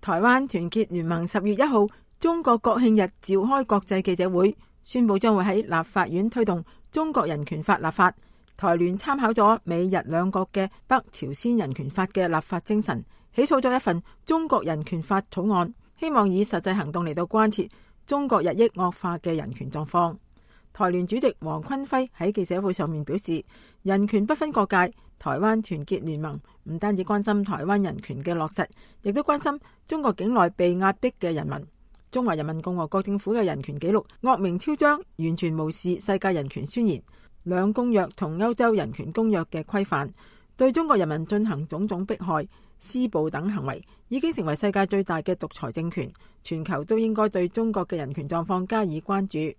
台灣團結聯盟10月1號中國國慶日召開國際記者會，宣布將會喺立法院推動中國人權法立法。台聯參考咗美日兩國嘅北朝鮮人權法嘅立法精神，起草咗一份中國人權法草案，希望以實際行動嚟到關切中國日益惡化嘅人權狀況。台聯主席黃坤輝喺記者會上面表示，人權不分國界，台灣團結聯盟唔單止關心台灣人權嘅落實，亦都關心中國境內被壓迫嘅人民。中華人民共和國政府嘅人權紀錄惡名昭彰，完全無視世界人權宣言、兩公約同歐洲人權公約嘅規範，對中國人民進行種種迫害、施暴等行為，已經成為世界最大嘅獨裁政權。全球都應該對中國嘅人權狀況加以關注。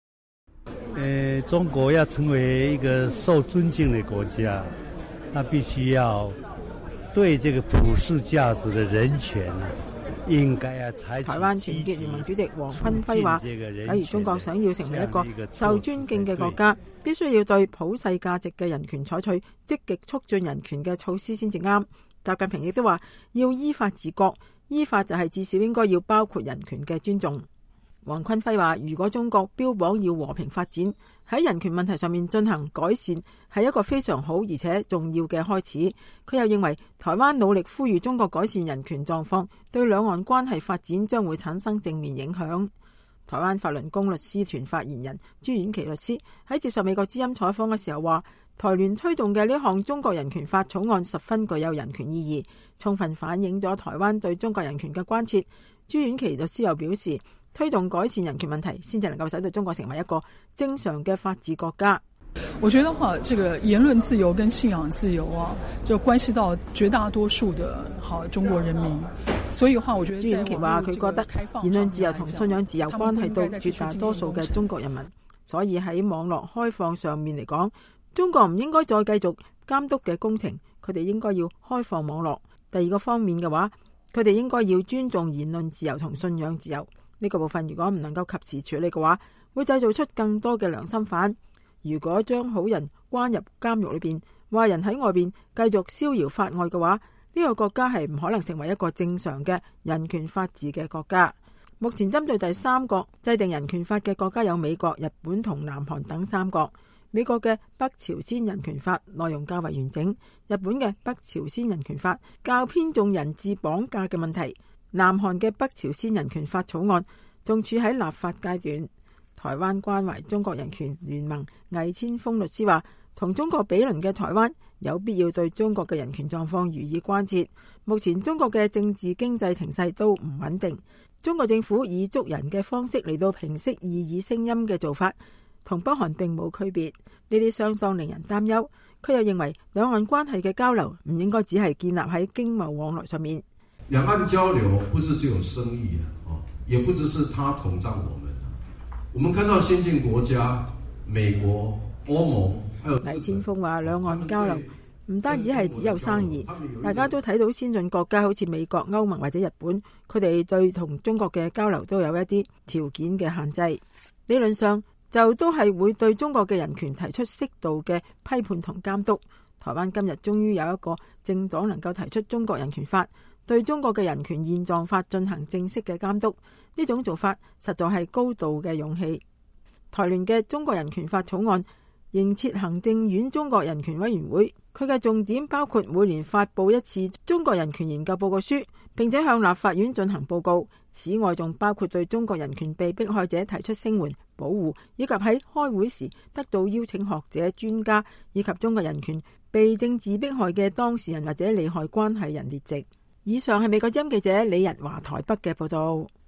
中國要成為一個受尊敬的國家，它必須要對這個普世價值的人權應該要採取。 台灣團結聯盟主席黃坤輝話，假如中國想要成為一個受尊敬嘅國家，必須要對普世價值嘅人權採取積極促進人權嘅措施先至啱。習近平亦都話要依法治國，依法就係至少應該要包括人權嘅尊重。黃坤輝話，如果中國標榜要和平發展，喺人權問題上面進行改善，係一個非常好而且重要嘅開始。佢又認為台灣努力呼籲中國改善人權狀況，對兩岸關係發展將會產生正面影響。台灣法輪功律師團發言人朱婉琪律師喺接受美國之音採訪嘅時候話，台聯推動嘅呢項中國人權法草案十分具有人權意義，充分反映咗台灣對中國人權嘅關切。朱婉琪律師又表示，推動改善人權問題，先至能夠使到中國成為一個正常嘅法治國家。 我覺得話，這個言論自由跟信仰自由啊，就關係到絕大多數的中國人民。所以話，我覺得朱婉琪話，佢覺得言論自由同信仰自由關係到絕大多數嘅中國人民。所以喺網絡開放上面嚟講，中國唔應該再繼續監督嘅工程，佢哋應該要開放網絡。第二個方面嘅話，佢哋應該要尊重言論自由同信仰自由。呢個部分如果唔能夠及時處理嘅話，會製造出更多嘅良心犯。如果將好人關入監獄裏邊，壞人喺外邊繼續逍遙法外嘅話，呢個國家係唔可能成為一個正常嘅人權法治嘅國家。目前針對第三國制定人權法嘅國家有美國、日本同南韓等三國。美國嘅北朝鮮人權法內容較為完整，日本嘅北朝鮮人權法較偏重人質綁架嘅問題。南韓嘅北朝鮮人權法草案仲處喺立法階段。台灣關懷中國人權聯盟魏千峰律師話，同中國比鄰嘅台灣有必要對中國嘅人權狀況予以關切。目前中國嘅政治經濟情勢都唔穩定，中國政府以捉人嘅方式嚟到平息異議聲音嘅做法，同北韓並冇區別，呢啲相當令人擔憂。佢又認為兩岸關係嘅交流唔應該只係建立喺經貿往來上面。 兩岸交流不是只有生意也不只是他統戰我們。我們看到先進國家美國、歐盟，還有黎千峰話，兩岸交流唔單止係只有生意，大家都睇到先進國家好似美國、歐盟或者日本，佢哋對同中國嘅交流都有一啲條件嘅限制。理論上就都係會對中國嘅人權提出適度嘅批判同監督。台灣今日終於有一個政黨能夠提出中國人權法，對中國嘅人權現狀法進行正式嘅監督，呢種做法實在係高度嘅勇氣。台聯嘅中國人權法草案仍設行政院中國人權委員會，佢嘅重點包括每年發布一次中國人權研究報告書，並且向立法院進行報告。此外，仲包括對中國人權被迫害者提出聲援保護，以及喺開會時得到邀請學者、專家以及中國人權被政治迫害嘅當事人或者利害關係人列席。以上係美國之音記者李日華台北嘅報道。